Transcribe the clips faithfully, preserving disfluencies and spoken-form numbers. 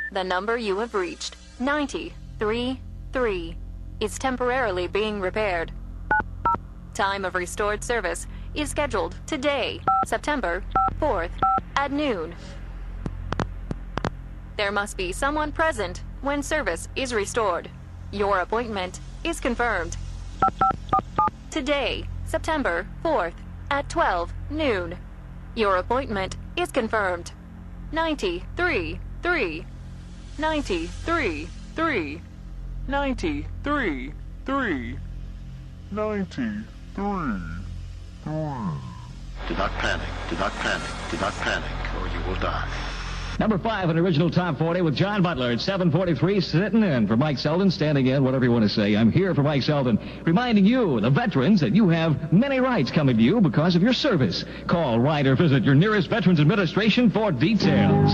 The number you have reached, ninety three three, is temporarily being repaired. Time of restored service is scheduled today, September fourth, at noon. There must be someone present when service is restored. Your appointment is confirmed. Today, September fourth, at twelve noon. Your appointment is confirmed. ninety-three three. ninety-three three. ninety-three three. ninety-three three. Do not panic. Do not panic. Do not panic, or you will die. Number five in original top forty with John Butler at seven forty-three, sitting in for Mike Selden, standing in, whatever you want to say. I'm here for Mike Selden, reminding you, the veterans, that you have many rights coming to you because of your service. Call, write, or visit your nearest Veterans Administration for details.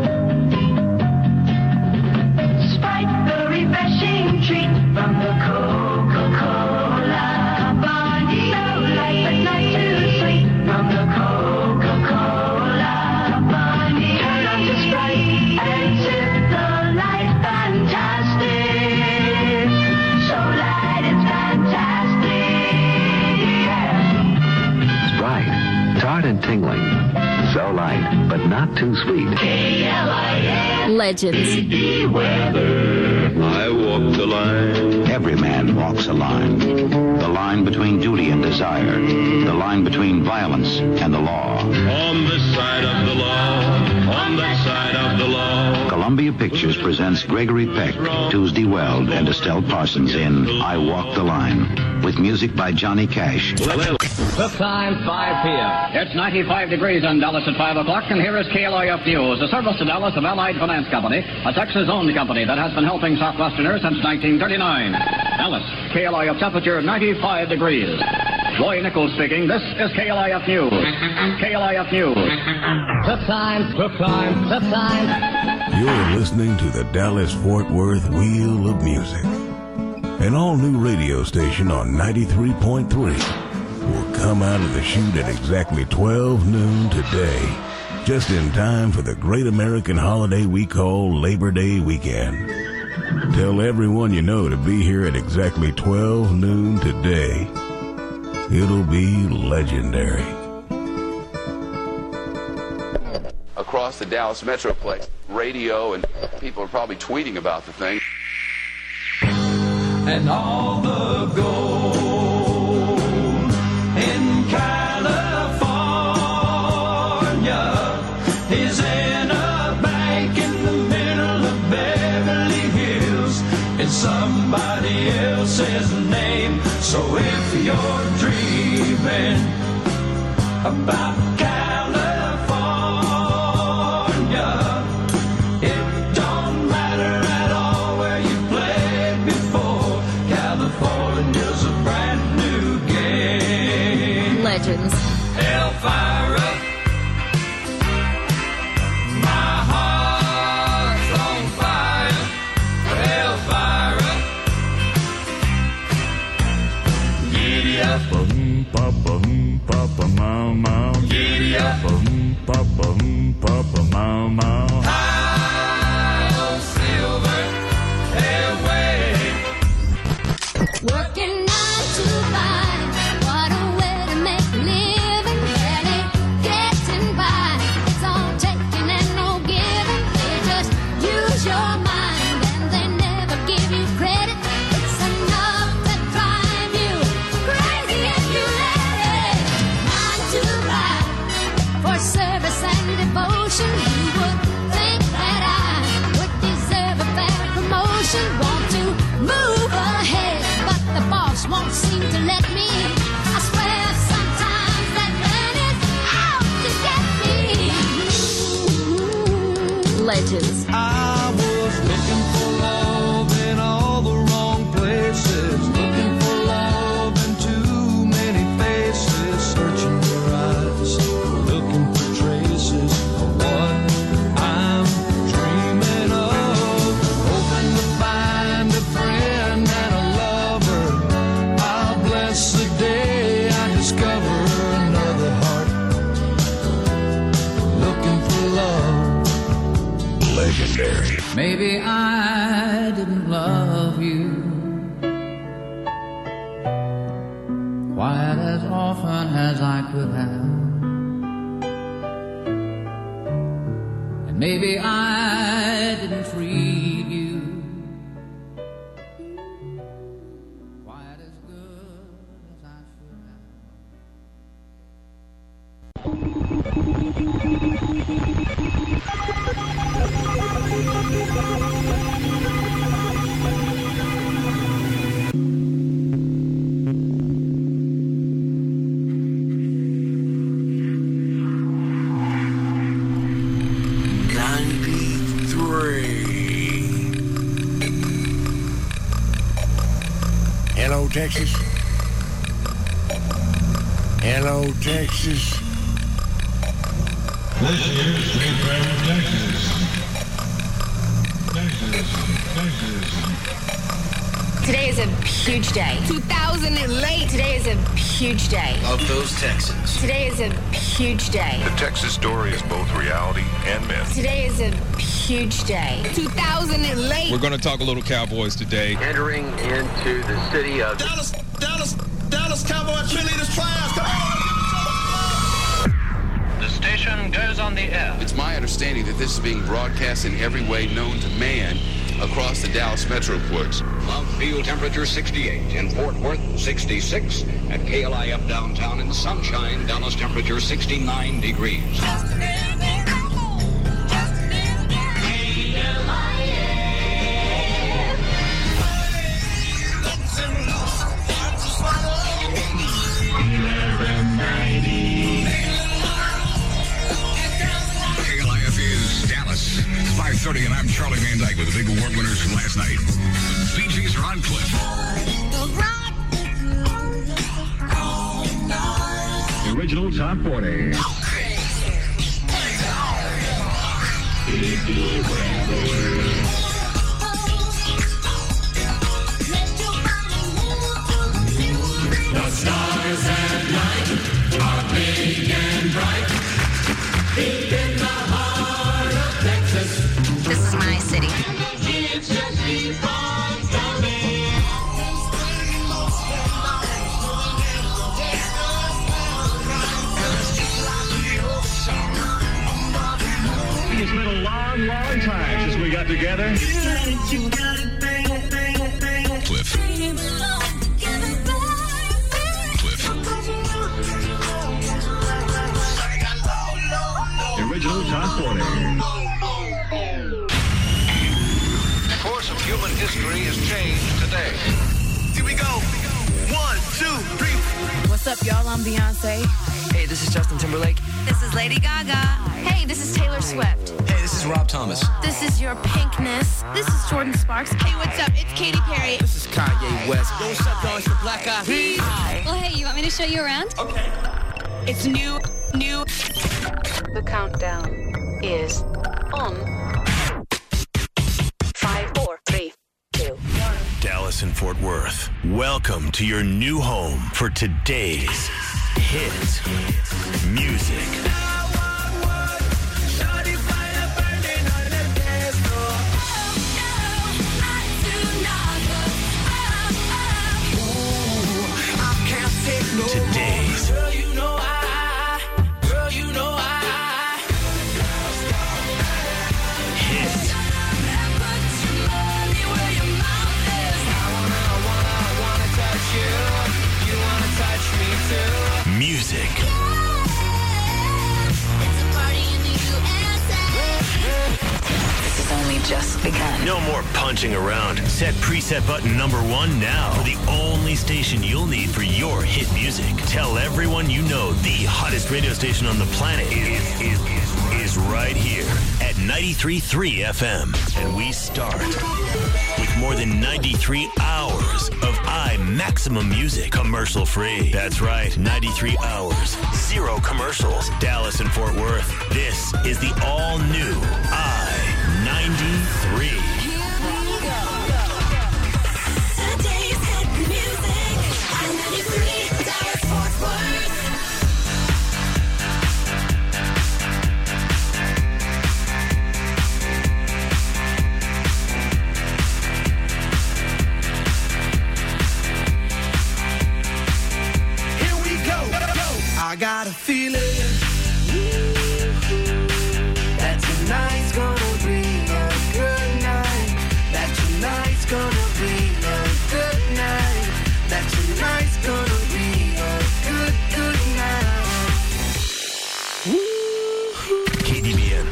Sprite, the refreshing treat from the Coca-Cola Bunny. So light but not too sweet from the Coca-Cola Bunny. Turn on to Sprite and sip the light fantastic. So light it's fantastic, yeah. Sprite, tart and tingling. So light, but not too sweet. K L I N Legends. Weather, I walk the line. Every man walks a line. The line between duty and desire. The line between violence and the law. On this side of the law, on that side of the law. Columbia Pictures presents Gregory Peck, Tuesday Weld, and Estelle Parsons in I Walk the Line, with music by Johnny Cash. The time, five p.m. It's ninety-five degrees in Dallas at five o'clock, and here is K L I F News, a service to Dallas of Allied Finance Company, a Texas-owned company that has been helping Southwesterners since nineteen thirty-nine. Dallas, K L I F temperature ninety-five degrees. Roy Nichols speaking. This is K L I F News. K L I F News. The time, the time, the time. You're listening to the Dallas-Fort Worth Wheel of Music. An all-new radio station on ninety-three point three will come out of the chute at exactly twelve noon today, just in time for the great American holiday we call Labor Day weekend. Tell everyone you know to be here at exactly twelve noon today. It'll be legendary. Across the Dallas Metroplex, radio and people are probably tweeting about the thing. And all the gold in California is in a bank in the middle of Beverly Hills in somebody else's name. So if you're dreaming about California, it don't matter at all where you played before. California's a brand new game. Legends. Elvira, my heart's on fire. Elvira, giddy up, Bum, ba, bum, ba, ba, mau, mau. giddy up, Bum, ba, bum, ba, ba, mau, mau. high on silver airway. Working nine to five, what a way to make a living. Barely getting by, it's all taking and no giving. They just use your mind and they never give you credit. It's enough to drive you crazy if you let it. Nine to five, for service and devotion. You would think that I would deserve a better promotion. Want to move ahead, but the boss won't seem to let me. I swear sometimes that man is out to get me. Legends. I was looking for love in all the wrong places, looking for love in too many faces, searching your eyes, looking for traces of what I'm dreaming of, hoping to find a friend and a lover. I'll bless the day I discover another heart, looking for love. legendary. Maybe I didn't love you quite as often as I could have. And maybe I didn't treat you quite as good as I should have. Hello, Texas. Hello, Texas. This is straight from Texas. Texas, Texas. Today is a huge day. two thousand and late. Today is a huge day. Of those Texans. Today is a huge day. The Texas story is both reality and myth. Today is a huge day. two thousand and late. We're going to talk a little Cowboys today. Entering into the city of Dallas, Dallas, Dallas Cowboy cheerleaders class. Come on. The station goes on the air. It's my understanding that this is being broadcast in every way known to man across the Dallas Metroplex. Cloud field temperature sixty-eight. In Fort Worth, sixty-six. At K L I F downtown in the sunshine, Dallas temperature sixty-nine degrees. five thirty, and I'm Charlie Van Dyke with the big award winners from last night. Bee Gees are on Cliff. The original Top forty. The stars at night are big and bright. Deep in the heart of Texas. This is my city. It just keeps on coming. It's been a long, long time since we got together. Cliff. Cliff. The original Top forty. The course of human history has changed today. Here we go. One, two, three. What's up, y'all? I'm Beyonce. Hey, this is Justin Timberlake. This is Lady Gaga. Hey, this is Taylor Swift. Hey, this is Rob Thomas. This is your Pinkness. This is Jordan Sparks. Hey, what's up? It's Katy Perry. This is Kanye West. Yo, what's up, y'all? It's the Black Eyed Peas. Well, hey, you want me to show you around? Okay. It's new, new. The countdown is on. Five, four, three, two, one. Dallas and Fort Worth, welcome to your new home for today's hit music. Today's Girl, you know I, girl, you know I. hit. Music. This has only just begun. No more punching around. Set preset button number one now for the only station you'll need for your hit music. Tell everyone you know the hottest radio station on the planet is, is, is, is right here at ninety-three point three F M. And we start with more than ninety-three hours of iMaximum music, commercial free. That's right, ninety-three hours, zero commercials. Dallas and Fort Worth. This is the all-new I ninety-three. Today's hit music. I ninety-three, Dallas, Fort Worth.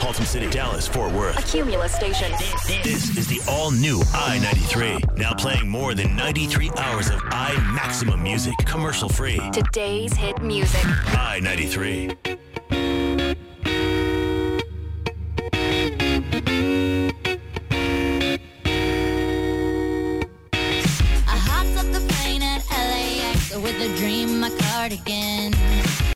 Haltom City, Dallas, Fort Worth. A Cumulus station. This is the all-new I ninety-three. Now playing more than ninety-three hours of I Maximum music, commercial-free. Today's hit music. I ninety-three. I hopped up the plane at L A X with a dream, my cardigan.